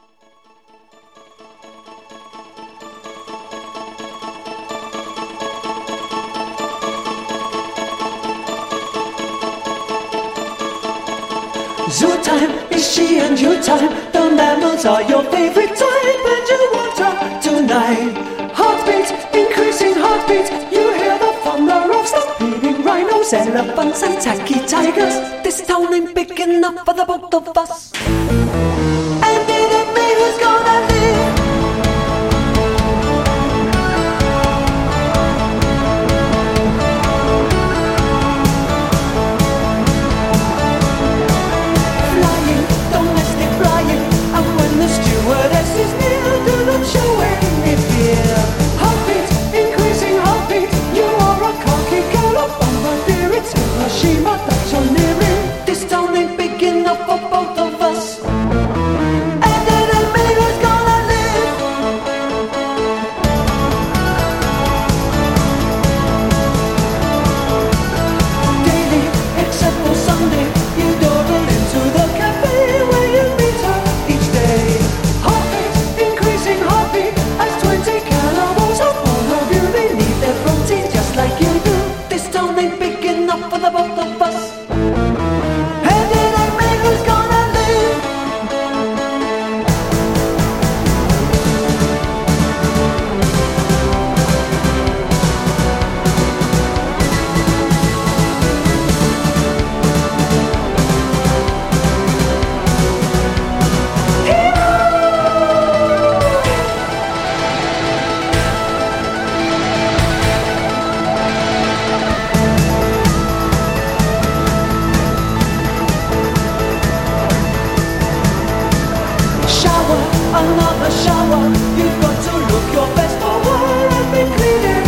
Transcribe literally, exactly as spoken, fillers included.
Zoo time, is she and you time? The mammals are your favorite type, and you want her tonight. Heartbeats, increasing heartbeats. You hear the thunder of stampeding rhinos, elephants, and tacky tigers. This town ain't big enough for the both of us. And it ain't me who's gonna live. The stewardess is near, do not show any fear. Heartbeat, increasing heartbeat. You are a cocky girl, a bombardier. It's Hiroshima that you're nearing. This town ain't big enough for both of us. And it ain't me who's gonna live. Daily, except for Sunday, you dawdle into the cafe where you meet her each day. As twenty cannibals are born of you, they need their protein just like you do. This town ain't big enough for the both of us. And it ain't me who's gonna live. Another shower, you've got to look your best for her and be clean.